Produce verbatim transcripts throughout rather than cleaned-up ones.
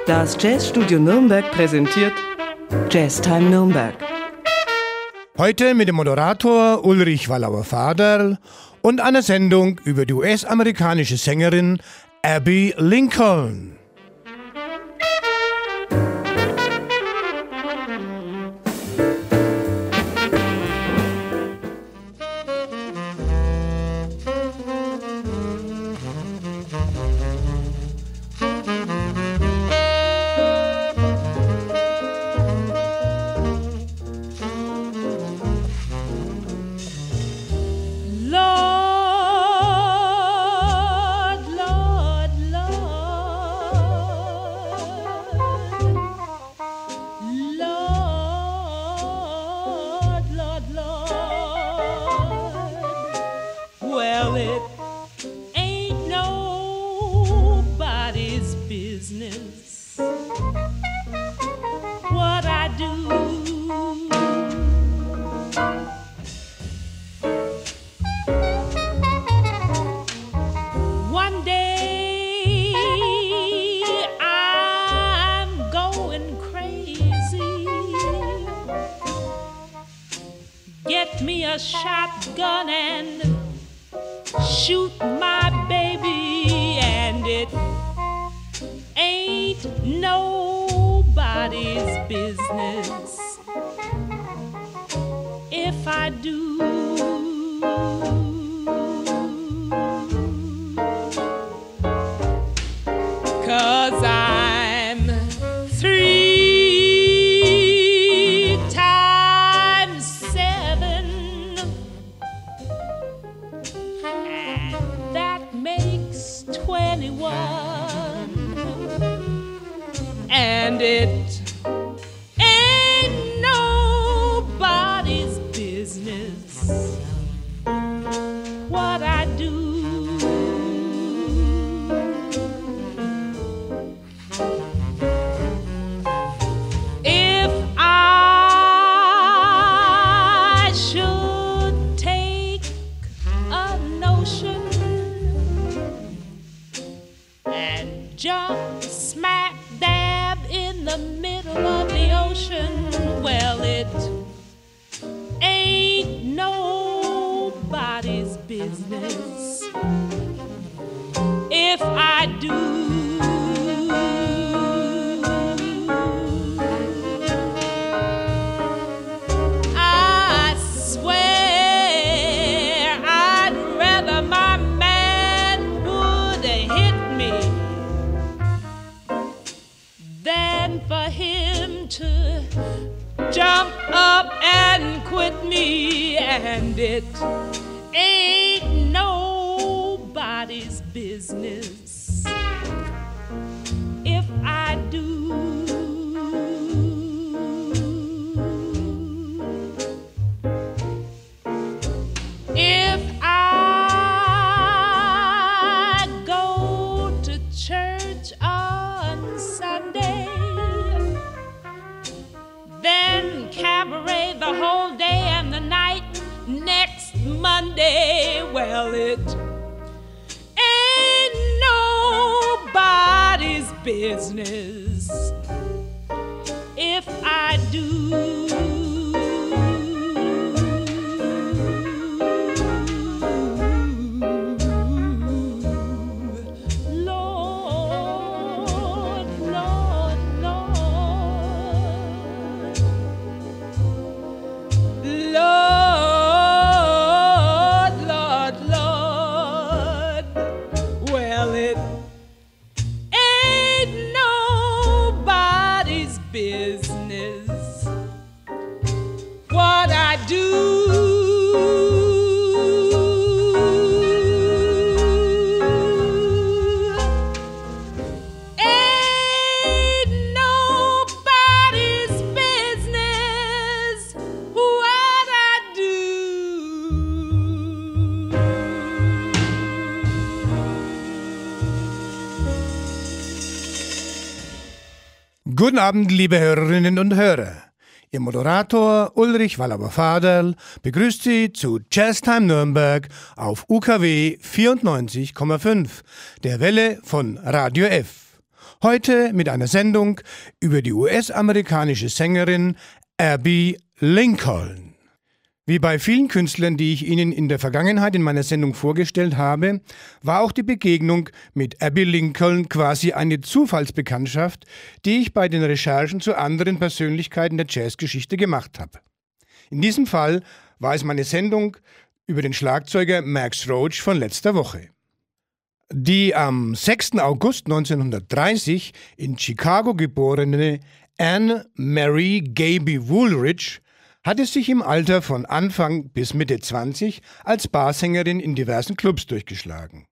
Das Jazzstudio Nürnberg präsentiert Jazztime Nürnberg. Heute mit dem Moderator Ulrich Wallauer-Faderl und einer Sendung über die U S-amerikanische Sängerin Abbey Lincoln. Shotgun and shoot my baby, and it ain't nobody's business if I do. 'Cause I'm three and it ain't nobody's business what I do. If I should take a notion and jump smack dab in the middle of the ocean, well, it ain't nobody's business if I do. I swear I'd rather my man would hit me than for him to jump up and quit me, and it ain't nobody's business if I do. If I go to church on Sunday, then cabaret the whole day and the night next Monday, well, it ain't nobody's business if I do. Guten Abend, liebe Hörerinnen und Hörer. Ihr Moderator Ulrich Wallauer-Faderl begrüßt Sie zu Jazztime Nürnberg auf U K W vierundneunzig Komma fünf, der Welle von Radio F. Heute mit einer Sendung über die U S-amerikanische Sängerin Abbey Lincoln. Wie bei vielen Künstlern, die ich Ihnen in der Vergangenheit in meiner Sendung vorgestellt habe, war auch die Begegnung mit Abbey Lincoln quasi eine Zufallsbekanntschaft, die ich bei den Recherchen zu anderen Persönlichkeiten der Jazzgeschichte gemacht habe. In diesem Fall war es meine Sendung über den Schlagzeuger Max Roach von letzter Woche. Die am sechsten August neunzehnhundertdreißig in Chicago geborene Anne Mary Gaby Woolridge hatte sich im Alter von Anfang bis Mitte zwanzig als Barsängerin in diversen Clubs durchgeschlagen.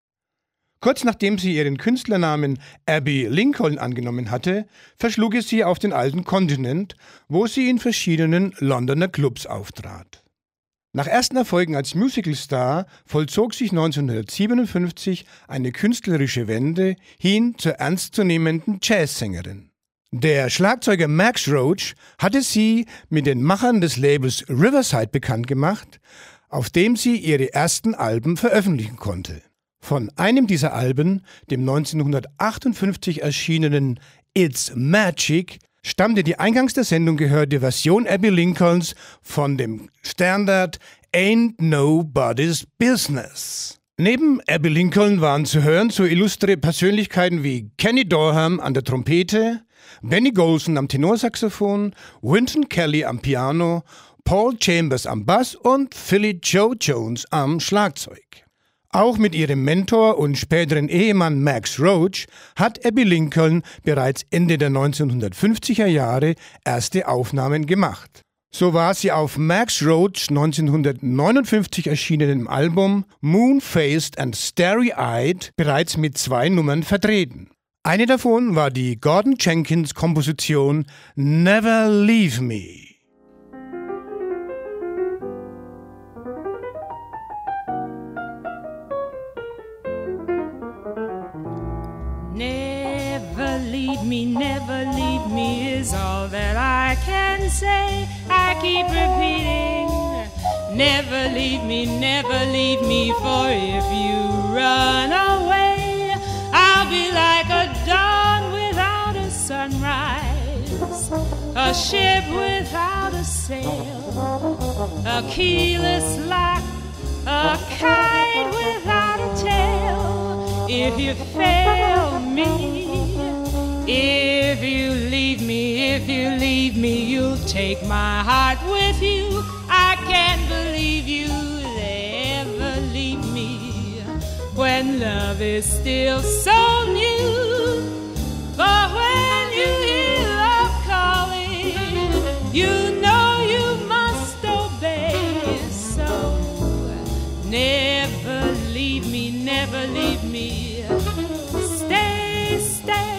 Kurz nachdem sie ihren Künstlernamen Abbey Lincoln angenommen hatte, verschlug es sie auf den alten Kontinent, wo sie in verschiedenen Londoner Clubs auftrat. Nach ersten Erfolgen als Musicalstar vollzog sich neunzehnhundertsiebenundfünfzig eine künstlerische Wende hin zur ernstzunehmenden Jazzsängerin. Der Schlagzeuger Max Roach hatte sie mit den Machern des Labels Riverside bekannt gemacht, auf dem sie ihre ersten Alben veröffentlichen konnte. Von einem dieser Alben, dem neunzehnhundertachtundfünfzig erschienenen It's Magic, stammte die eingangs der Sendung gehörte Version Abbey Lincolns von dem Standard Ain't Nobody's Business. Neben Abbey Lincoln waren zu hören so illustre Persönlichkeiten wie Kenny Dorham an der Trompete, Benny Golson am Tenorsaxophon, Wynton Kelly am Piano, Paul Chambers am Bass und Philly Joe Jones am Schlagzeug. Auch mit ihrem Mentor und späteren Ehemann Max Roach hat Abbey Lincoln bereits Ende der neunzehnhundertfünfziger Jahre erste Aufnahmen gemacht. So war sie auf Max Roach neunzehnhundertneunundfünfzig erschienenem Album Moon-Faced and Starry-Eyed bereits mit zwei Nummern vertreten. Eine davon war die Gordon Jenkins Komposition Never Leave Me. Never leave me, never leave me is all that I can say. I keep repeating, never leave me, never leave me, for if you run away, I'll be like a dawn without a sunrise, a ship without a sail, a keyless lock, a kite without a tail. If you fail me, if you leave me, if you leave me, you'll take my heart with you. I can't believe you'll ever leave me when love is still so new. But when you hear love calling, you know you must obey. So never leave me, never leave me. Stay, stay.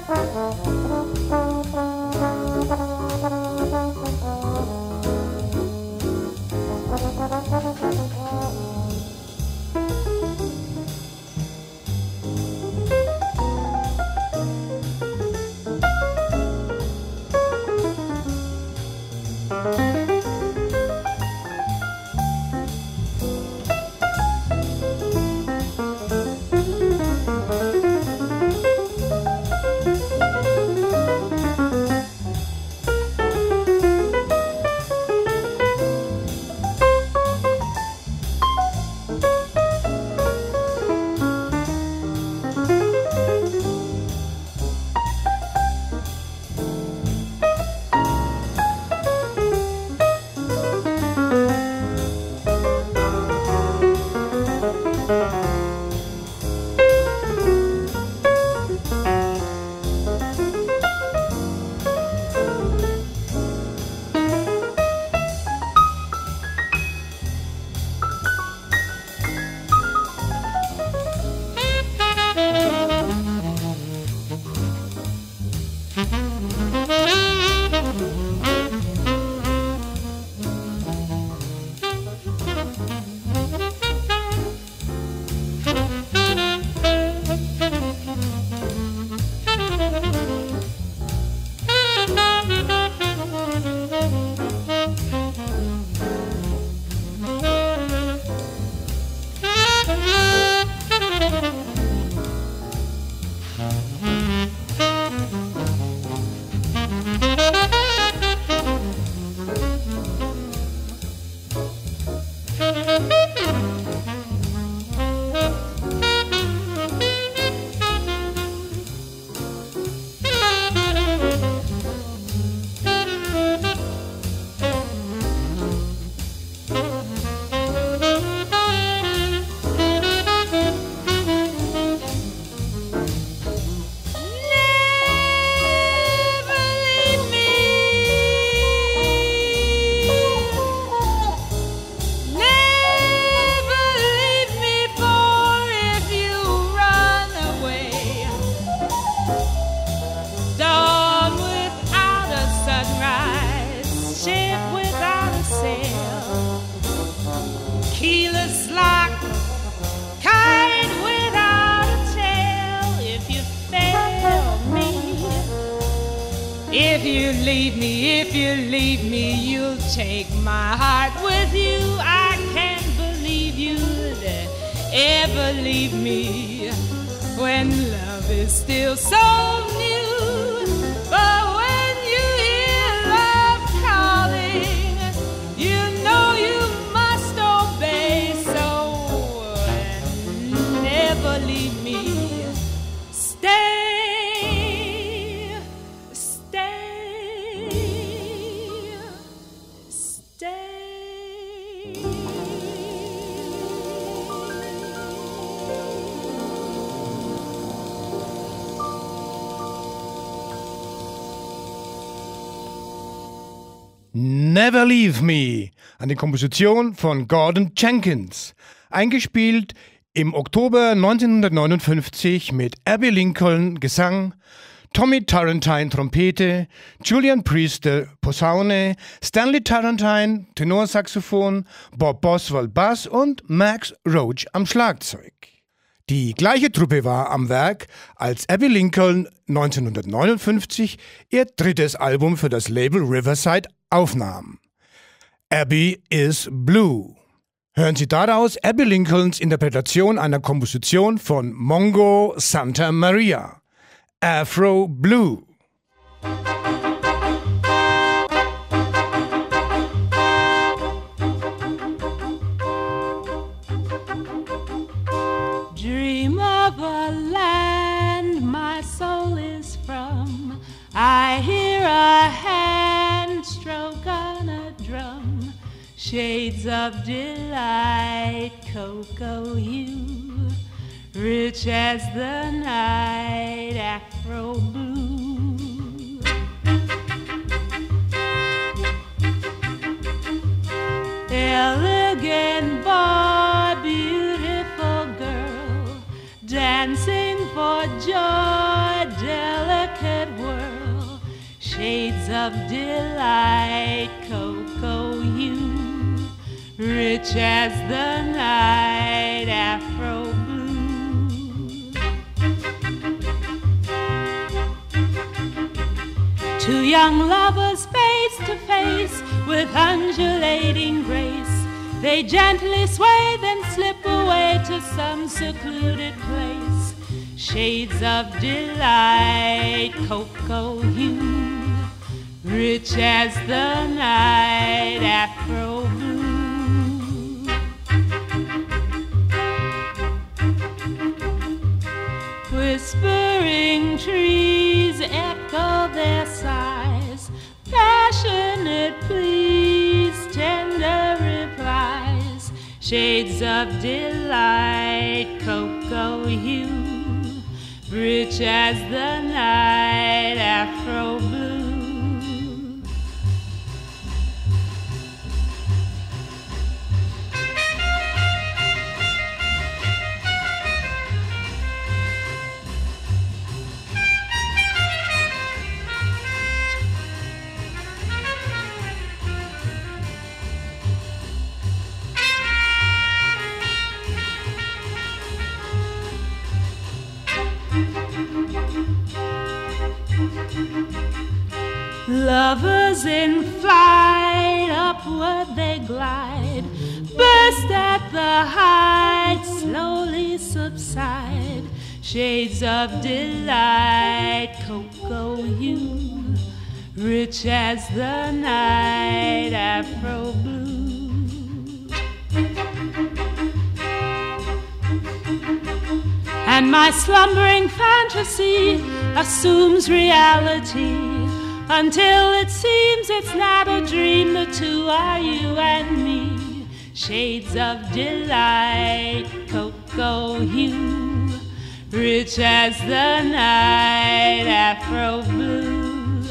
If you leave me, if you leave me, you'll take my heart with you. I can't believe you'd ever leave me when love is still so new. But when you hear love calling, you know you must obey. So never leave me. Stay. Never Leave Me, eine Komposition von Gordon Jenkins, eingespielt im Oktober neunzehnhundertneunundfünfzig mit Abbey Lincoln Gesang, Tommy Turrentine Trompete, Julian Priester Posaune, Stanley Turrentine Tenorsaxophon, Bob Boswell Bass und Max Roach am Schlagzeug. Die gleiche Truppe war am Werk, als Abbey Lincoln neunzehnhundertneunundfünfzig ihr drittes Album für das Label Riverside aufnahm. Abbey is Blue. Hören Sie daraus Abbey Lincolns Interpretation einer Komposition von Mongo Santa Maria, Afro Blue. Dream of a land my soul is from. I hear a hand stroke on a drum. Shades of delight, cocoa hue, rich as the night, Afro blue. Elegant boy, beautiful girl, dancing for joy, delicate shades of delight, cocoa hue, rich as the night, afro blue. Two young lovers face to face with undulating grace, they gently sway, then slip away to some secluded place. Shades of delight, cocoa hue, rich as the night, afro blue. Whispering trees echo their sighs, passionate pleas, tender replies. Shades of delight, cocoa hue, rich as the night, afro blue. Lovers in flight, upward they glide, burst at the height, slowly subside. Shades of delight, cocoa hue, rich as the night, afro blue. And my slumbering fantasy assumes reality, until it seems it's not a dream, the two are you and me. Shades of delight, cocoa hue, rich as the night, afro blue.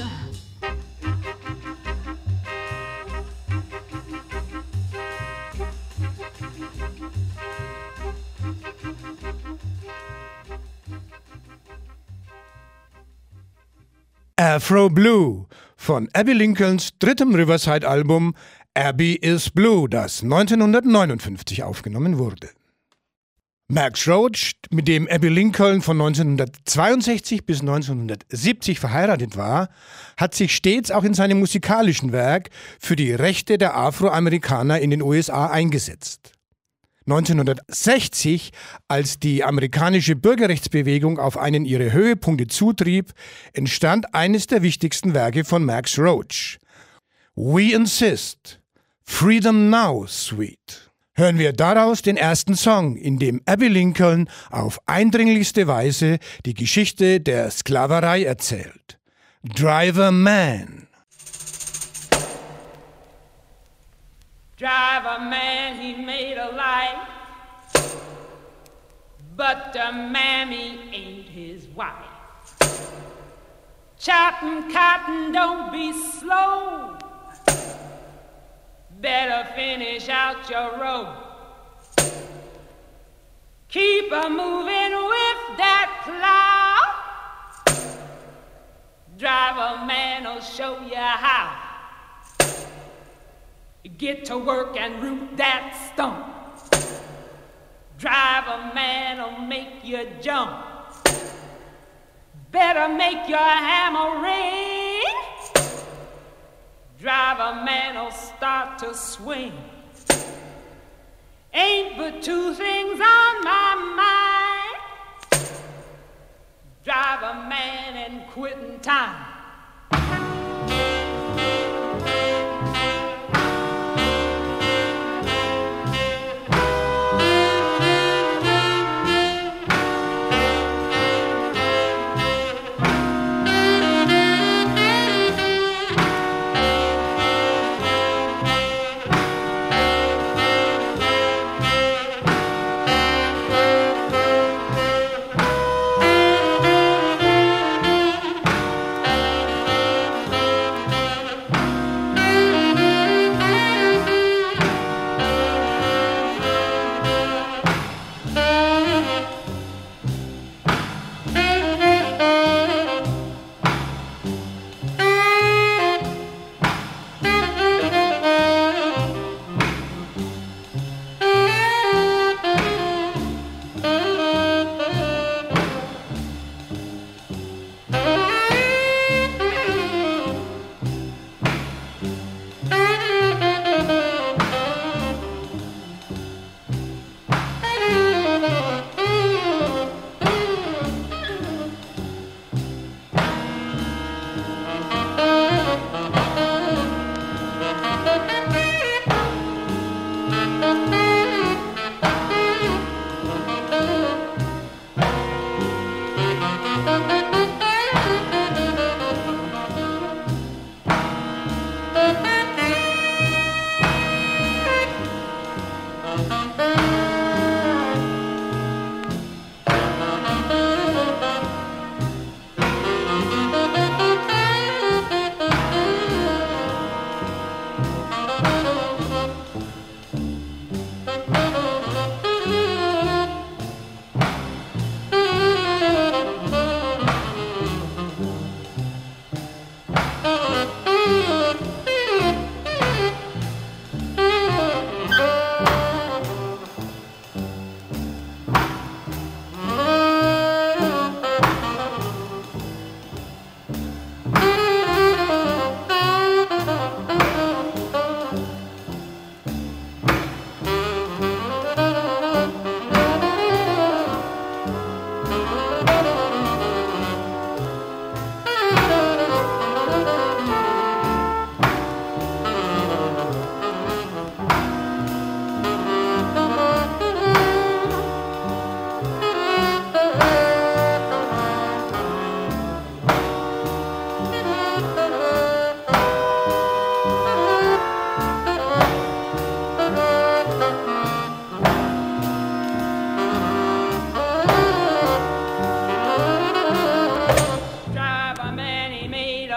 Afro Blue von Abbey Lincolns drittem Riverside-Album Abbey is Blue, das neunzehnhundertneunundfünfzig aufgenommen wurde. Max Roach, mit dem Abbey Lincoln von neunzehnhundertzweiundsechzig bis neunzehnhundertsiebzig verheiratet war, hat sich stets auch in seinem musikalischen Werk für die Rechte der Afroamerikaner in den U S A eingesetzt. neunzehnhundertsechzig, als die amerikanische Bürgerrechtsbewegung auf einen ihrer Höhepunkte zutrieb, entstand eines der wichtigsten Werke von Max Roach. We Insist, Freedom Now Suite. Hören wir daraus den ersten Song, in dem Abbey Lincoln auf eindringlichste Weise die Geschichte der Sklaverei erzählt. Driver Man. Driver man, he made a life, but the mammy ain't his wife. Chopping cotton, don't be slow, better finish out your row. Keep a moving with that plow, driver man'll show you how. Get to work and root that stump. Driver man'll make you jump. Better make your hammer ring. Driver man'll start to swing. Ain't but two things on my mind: driver man and quitting time.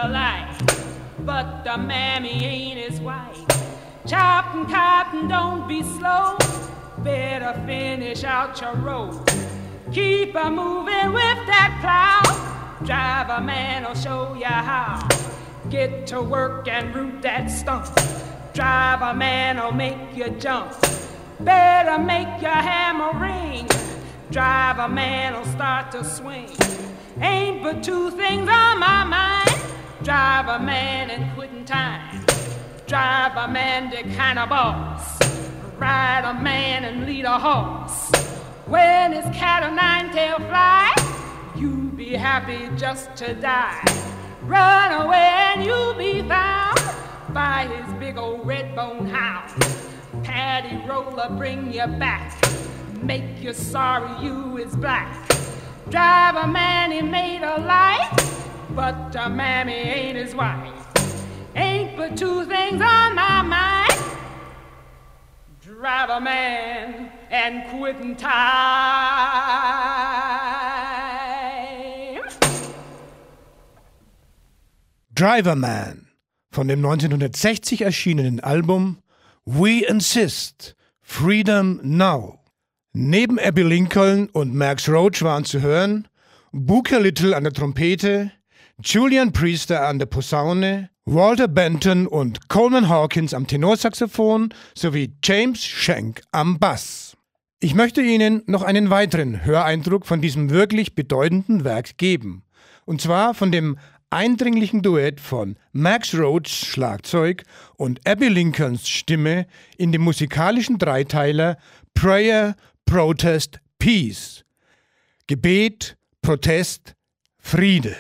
a light, but the mammy ain't his wife. Chopping cotton, don't be slow, better finish out your road. Keep a moving with that plow, driver man will show you how. Get to work and root that stump, driver man will make you jump. Better make your hammer ring, driver man will start to swing. Ain't but two things on my mind, driver man and quitting time. Driver man the kind of boss, ride a man and lead a horse. When his cat o' nine-tail fly, you be happy just to die. Run away and you'll be found by his big old red-bone hound. Paddy roller bring you back, make you sorry you is black. Driver man he made a light, but the mammy ain't his wife. Ain't but two things on my mind, driver man and quitting time. Driver Man von dem neunzehnhundertsechzig erschienenen Album We Insist, Freedom Now. Neben Abbey Lincoln und Max Roach waren zu hören Booker Little an der Trompete, Julian Priester an der Posaune, Walter Benton und Coleman Hawkins am Tenorsaxophon sowie James Schenk am Bass. Ich möchte Ihnen noch einen weiteren Höreindruck von diesem wirklich bedeutenden Werk geben. Und zwar von dem eindringlichen Duett von Max Roachs Schlagzeug und Abbey Lincolns Stimme in dem musikalischen Dreiteiler Prayer, Protest, Peace. Gebet, Protest, Friede.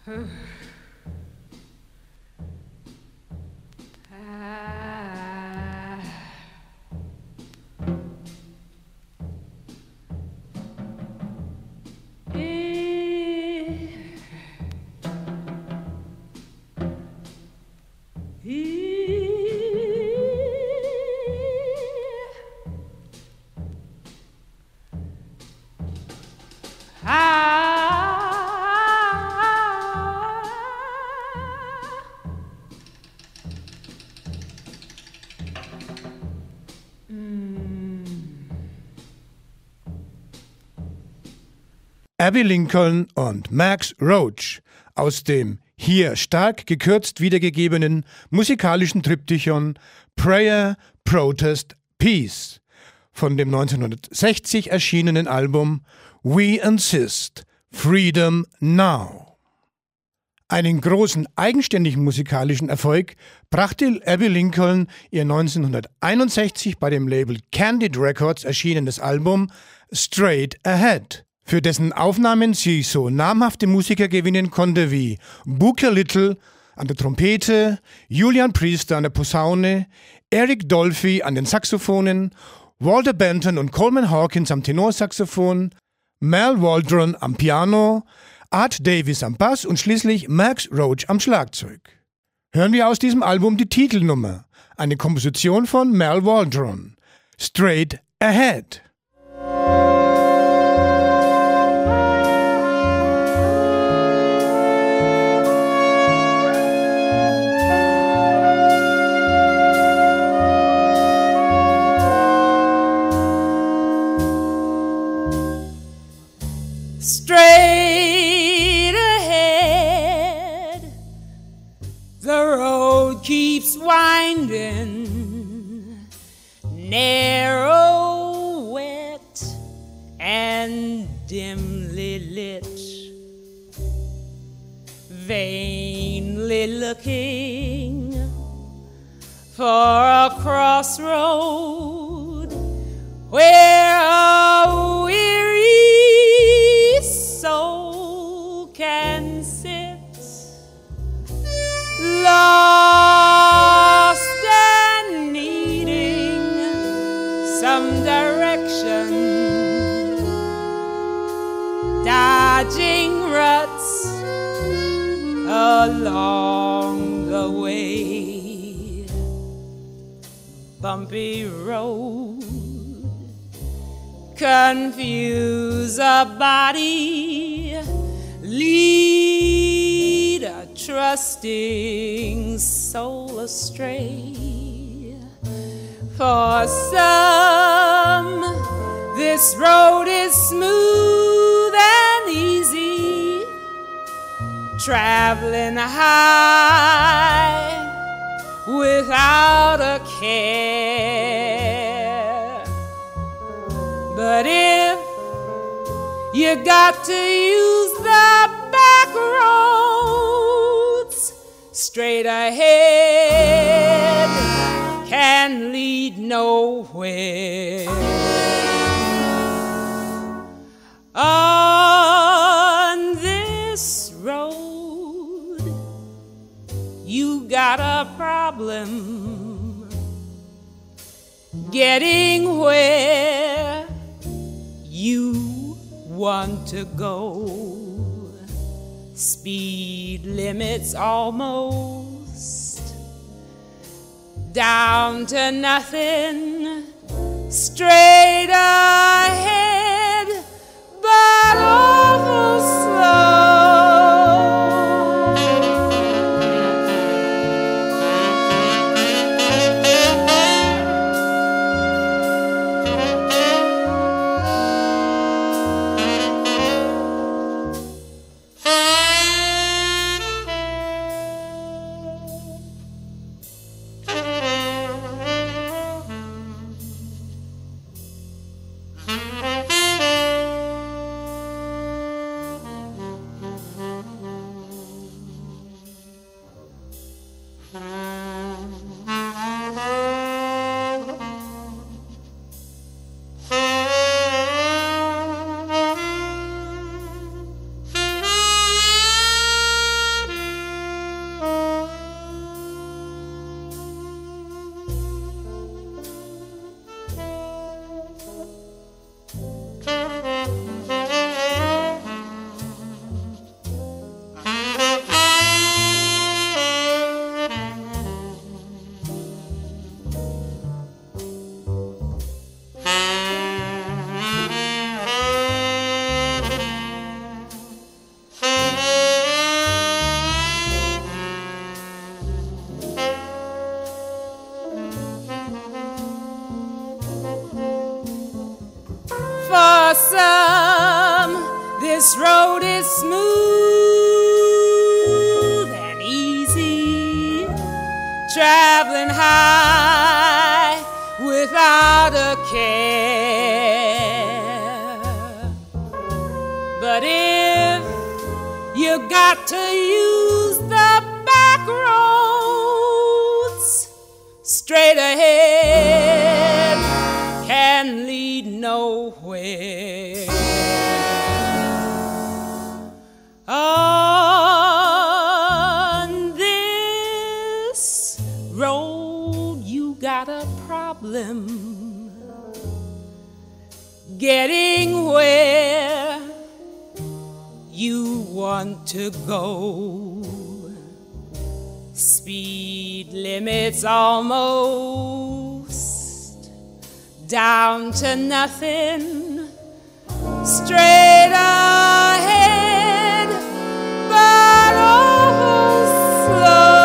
Abbey Lincoln und Max Roach aus dem hier stark gekürzt wiedergegebenen musikalischen Triptychon Prayer, Protest, Peace von dem neunzehnhundertsechzig erschienenen Album We Insist, Freedom Now. Einen großen eigenständigen musikalischen Erfolg brachte Abbey Lincoln ihr neunzehnhunderteinundsechzig bei dem Label Candid Records erschienenes Album Straight Ahead, für dessen Aufnahmen sie so namhafte Musiker gewinnen konnte wie Booker Little an der Trompete, Julian Priester an der Posaune, Eric Dolphy an den Saxophonen, Walter Benton und Coleman Hawkins am Tenorsaxophon, Mal Waldron am Piano, Art Davis am Bass und schließlich Max Roach am Schlagzeug. Hören wir aus diesem Album die Titelnummer, eine Komposition von Mal Waldron, Straight Ahead. Straight ahead, the road keeps winding, narrow, wet, and dimly lit, vainly looking for a crossroad where a weary soul can sit, lost and needing some direction, dodging ruts along the way, bumpy road, confuse a body, lead a trusting soul astray. For some, this road is smooth and easy, traveling high without a care. But if you got to use the back roads, straight ahead can lead nowhere. On this road, you got a problem getting where you want to go. Speed limits almost down to nothing, straight ahead, but awful slow. This road is smooth and easy, traveling high without a care. But if you got to use the back roads, straight ahead can lead nowhere. On this road you got a problem getting where you want to go. Speed limits almost down to nothing, straight ahead, but oh slow.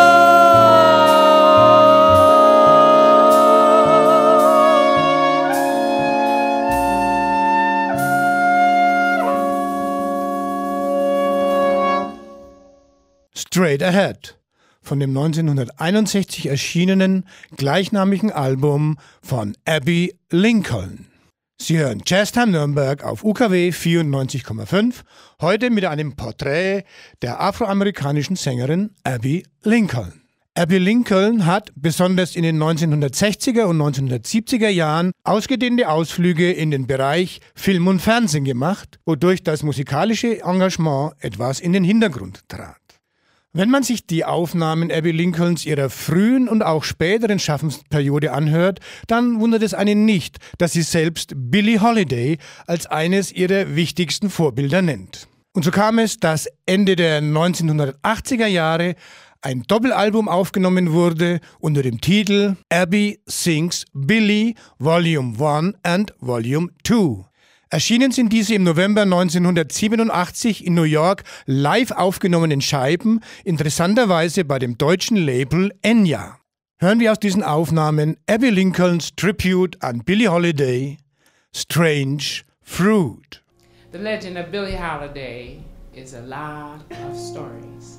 Straight Ahead von dem neunzehnhunderteinundsechzig erschienenen gleichnamigen Album von Abbey Lincoln. Sie hören Jazztime Nürnberg auf U K W vierundneunzig Komma fünf, heute mit einem Porträt der afroamerikanischen Sängerin Abbey Lincoln. Abbey Lincoln hat besonders in den neunzehnhundertsechziger und neunzehnhundertsiebziger Jahren ausgedehnte Ausflüge in den Bereich Film und Fernsehen gemacht, wodurch das musikalische Engagement etwas in den Hintergrund trat. Wenn man sich die Aufnahmen Abbey Lincolns ihrer frühen und auch späteren Schaffensperiode anhört, dann wundert es einen nicht, dass sie selbst Billie Holiday als eines ihrer wichtigsten Vorbilder nennt. Und so kam es, dass Ende der neunzehnhundertachtziger Jahre ein Doppelalbum aufgenommen wurde unter dem Titel Abbey Sings Billie Volume eins and Volume zwei. Erschienen sind diese im November neunzehnhundertsiebenundachtzig in New York live aufgenommenen Scheiben, interessanterweise bei dem deutschen Label Enya. Hören wir aus diesen Aufnahmen Abbey Lincolns Tribute an Billie Holiday, Strange Fruit. The legend of Billie Holiday is a lot of stories.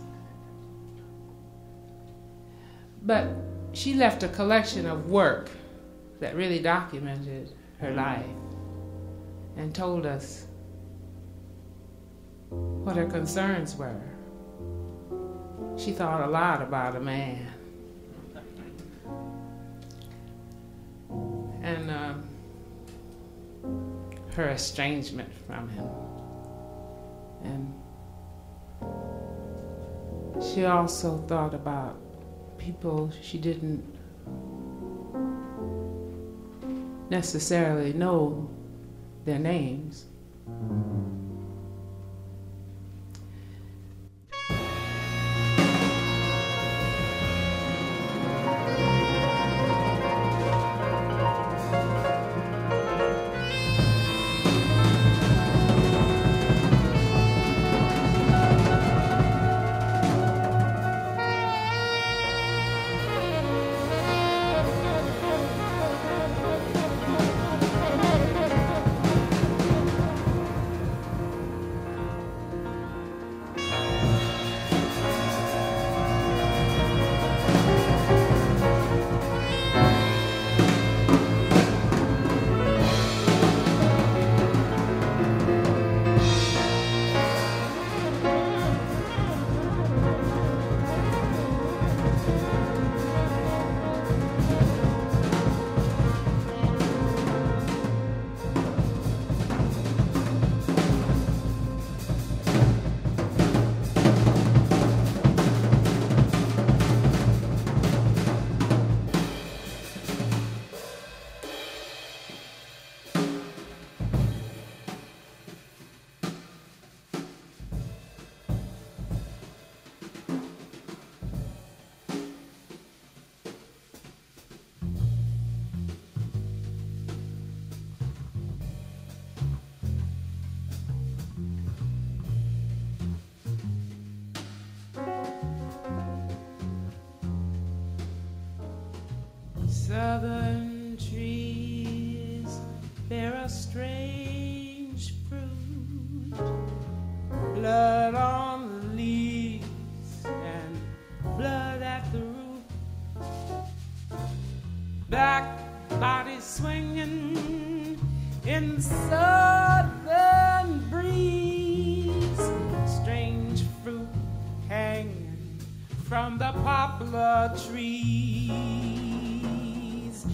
But she left a collection of work that really documented her life and told us what her concerns were. She thought a lot about a man. And uh, her estrangement from him. And she also thought about people she didn't necessarily know their names. blood on the leaves and blood at the root. Black bodies swinging in the southern breeze, strange fruit hanging from the poplar trees.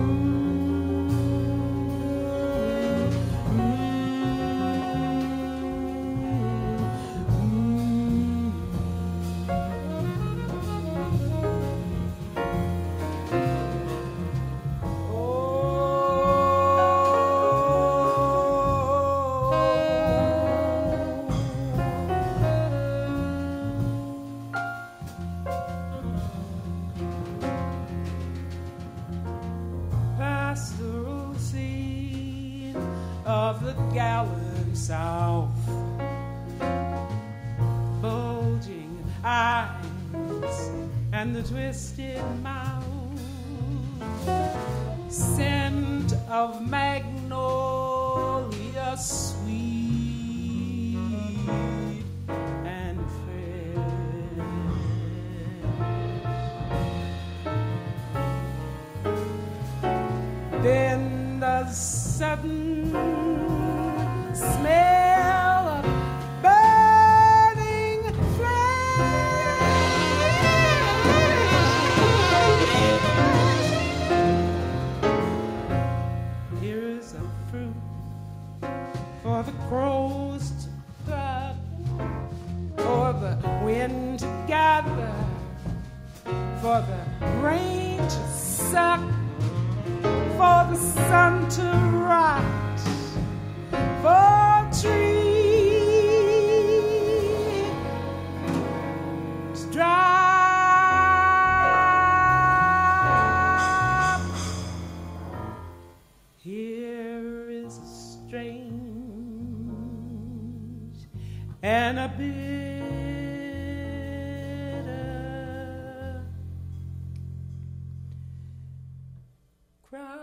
Pastoral scene of the gallant South, bulging eyes and the twisted mouth, scent of magnolia sweet and fair. Then the sudden smell of burning flames. Here is a fruit for the crows to pluck, for the wind to gather, for the rain to suck, for the sun to rot, for trees to drop. Here is a strange and a bitter cry.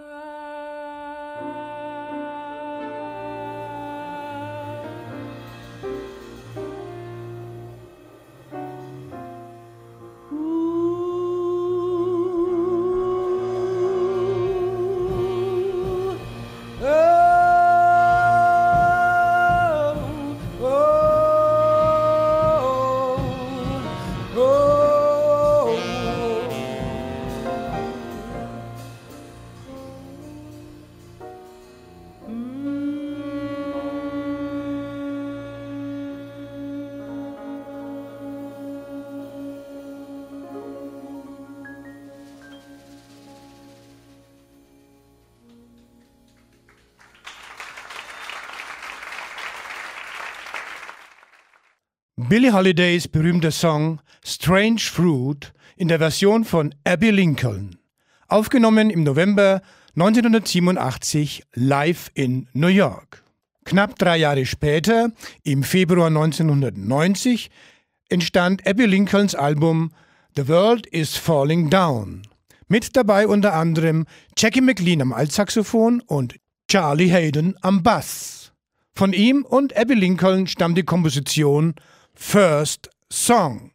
Billie Holidays berühmter Song Strange Fruit in der Version von Abbey Lincoln, aufgenommen im November neunzehnhundertsiebenundachtzig live in New York. Knapp drei Jahre später, im Februar neunzehnhundertneunzig, entstand Abbey Lincolns Album The World is Falling Down. Mit dabei unter anderem Jackie McLean am Altsaxophon und Charlie Haden am Bass. Von ihm und Abbey Lincoln stammt die Komposition First Song.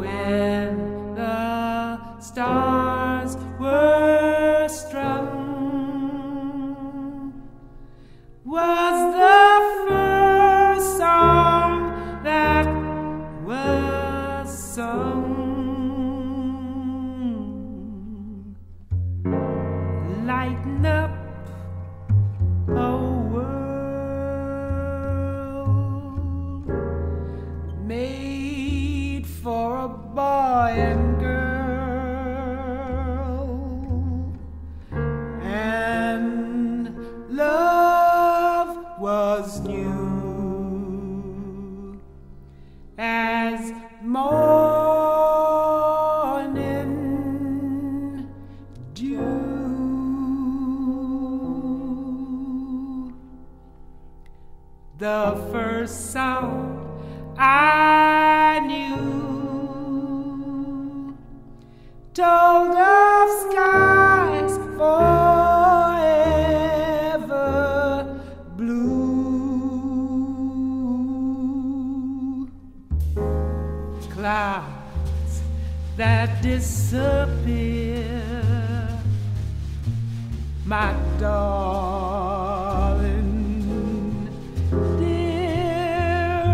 when the stars were strung was the first song that was sung. Lighten up a world made for a boy and girl, and love was new as morning dew. The first sound I knew told of skies forever blue, clouds that disappear, my darling dear.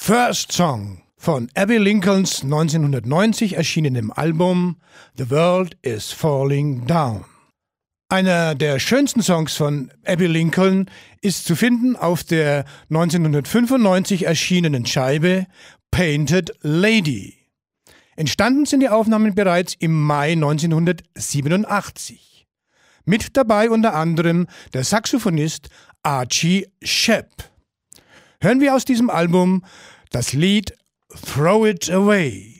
First Song von Abbey Lincolns neunzehnhundertneunzig erschienenem Album The World is Falling Down. Einer der schönsten Songs von Abbey Lincoln ist zu finden auf der neunzehnhundertfünfundneunzig erschienenen Scheibe Painted Lady. Entstanden sind die Aufnahmen bereits im Mai neunzehnhundertsiebenundachtzig. Mit dabei unter anderem der Saxophonist Archie Shepp. Hören wir aus diesem Album das Lied Throw It Away.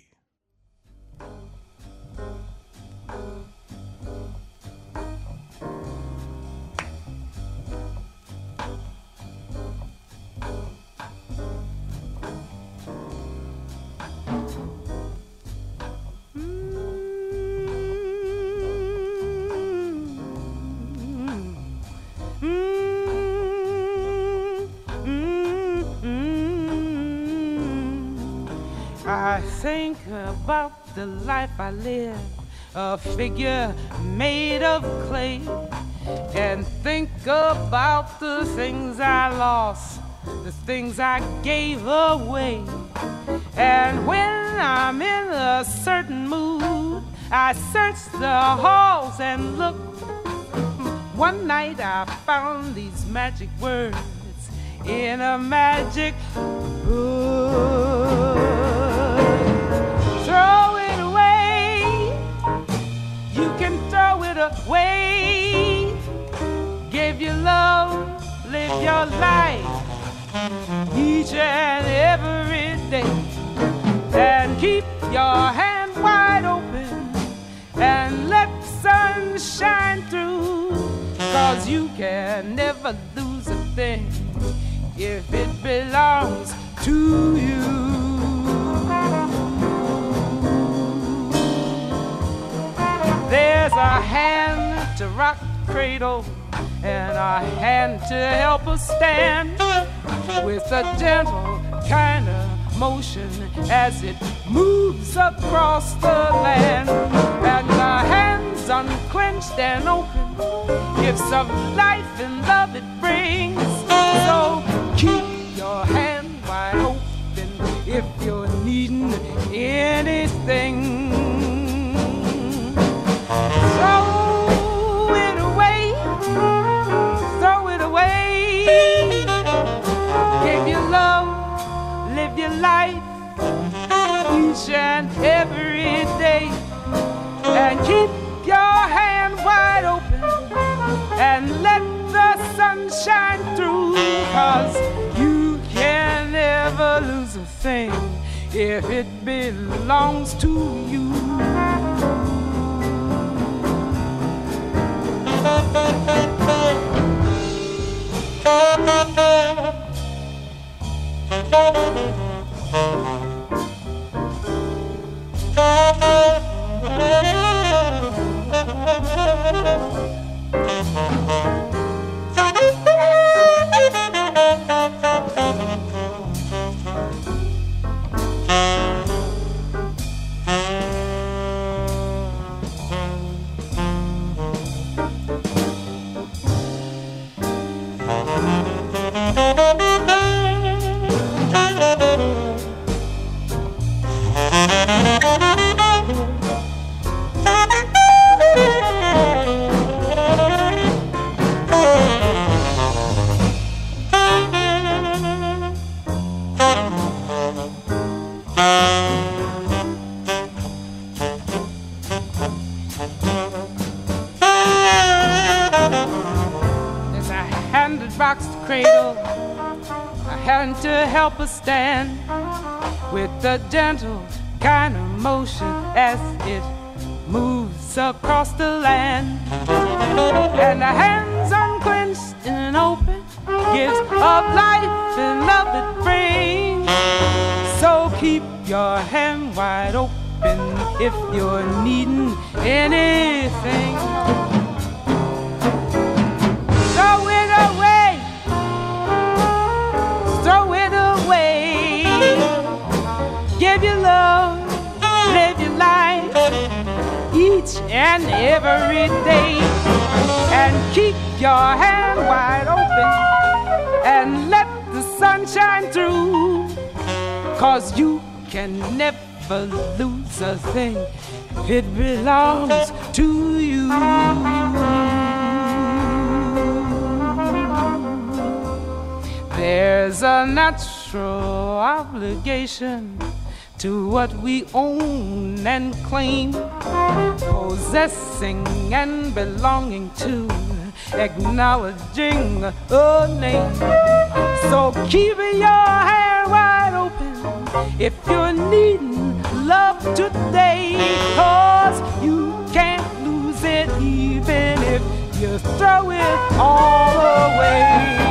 I think about the life I live, a figure made of clay, and think about the things I lost, the things I gave away. And when I'm in a certain mood, I search the halls and look. One night I found these magic words in a magic book. Throw it away, you can throw it away. Give your love, live your life each and every day. And keep your hand wide open and let the sun shine through. Cause you can never lose a thing if it belongs to you. There's a hand to rock the cradle and a hand to help us stand with a gentle kind of motion as it moves across the land. And the hands unclenched and open, gifts of life and love it brings. So keep your hand wide open if you're needing anything. Throw it away, throw it away. Give your love, live your life each and every day. And keep your hand wide open and let the sun shine through. Cause you can never lose a thing if it belongs to you. Help us stand with a gentle kind of motion as it moves across the land. And the hands unclenched and open, gives of life and love it brings. So keep your hand wide open if you're needing anything. Throw it away, throw it away. Give your love, live your life each and every day. And keep your hand wide open and let the sun shine through. 'cause you can never lose a thing. It belongs to you. There's a natural obligation to what we own and claim, possessing and belonging to, acknowledging a name. So keep your hand wide open if you're needing love today, 'cause you can't lose it even if you throw it all away.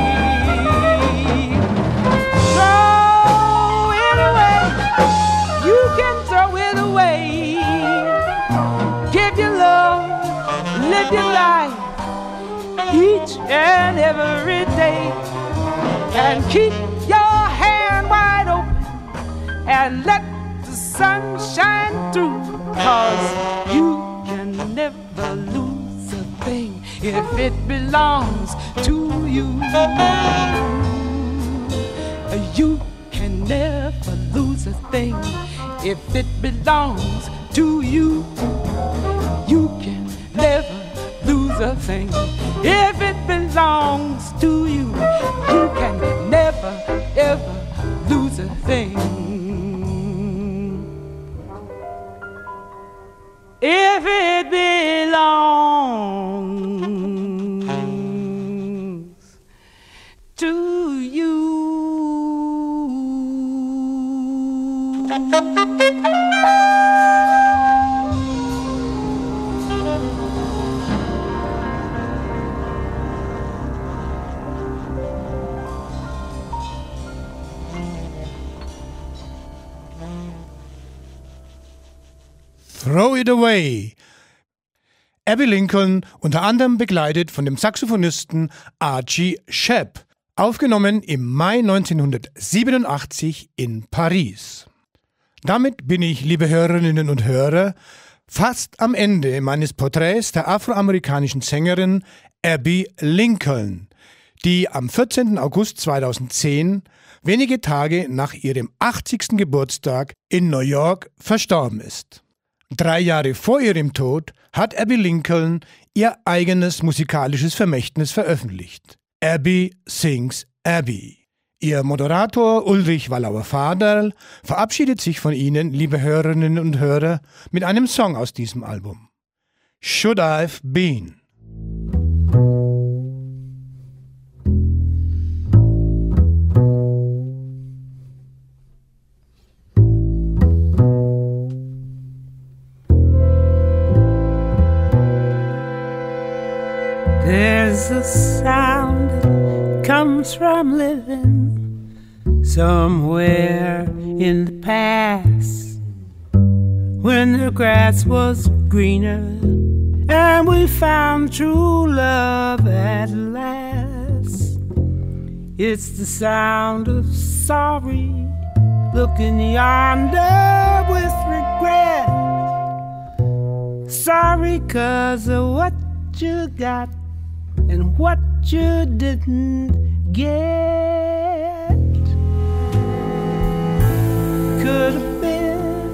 Throw it away. You can throw it away. Give your love, live your life each and every day, and keep your hand wide open and let the sun shine through, 'cause you can never lose a thing if it belongs to you. You can never lose a thing if it belongs to you. You can never lose a thing if it belongs to you. You can never ever lose a thing if it belongs to you. Throw It Away. Abbey Lincoln, unter anderem begleitet von dem Saxophonisten Archie Shepp, aufgenommen im Mai neunzehnhundertsiebenundachtzig in Paris. Damit bin ich, liebe Hörerinnen und Hörer, fast am Ende meines Porträts der afroamerikanischen Sängerin Abbey Lincoln, die am vierzehnten August zweitausendzehn, wenige Tage nach ihrem achtzigsten Geburtstag in New York, verstorben ist. Drei Jahre vor ihrem Tod hat Abbey Lincoln ihr eigenes musikalisches Vermächtnis veröffentlicht. Abbey Sings Abbey. Ihr Moderator Ulrich Wallauer-Faderl verabschiedet sich von Ihnen, liebe Hörerinnen und Hörer, mit einem Song aus diesem Album. Should I've Been. There's a sound that comes from living somewhere in the past, when the grass was greener and we found true love at last. It's the sound of sorry, looking yonder with regret. Sorry 'cause of what you got and what you didn't get. Could have been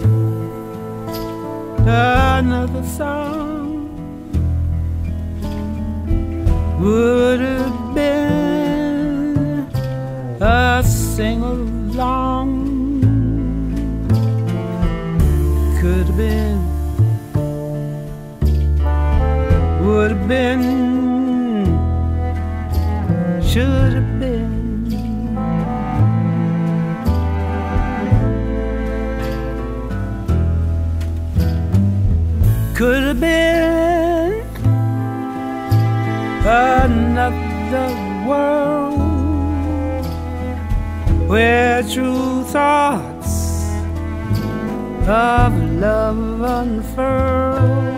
another song, would have been a sing-along. Could have been, would have been, should have been. Could have been another world where true thoughts of love unfurl.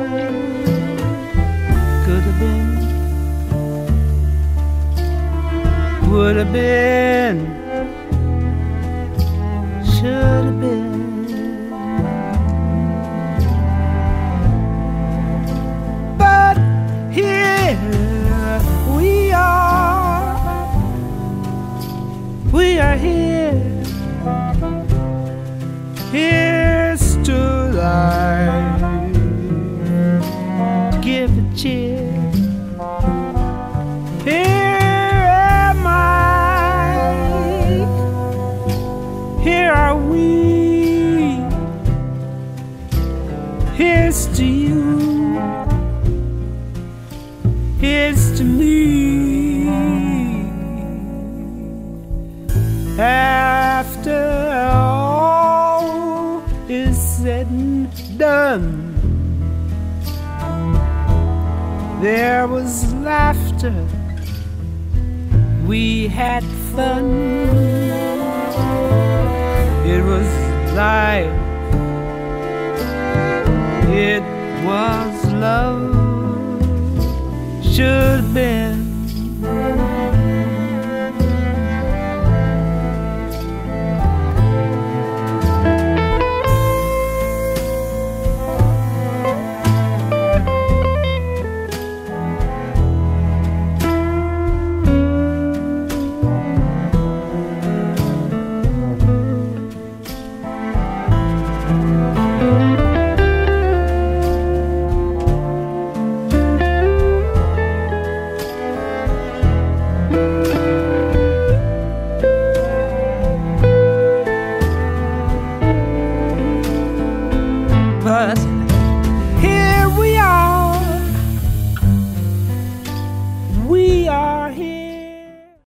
Could have been, would have been, should have been. But here we are, we are here Here's to life. Give a cheer. Here am I. Here are we. Here's to you. Here's to me. After all is said and done, there was laughter, we had fun. It was life, it was love, should have been. But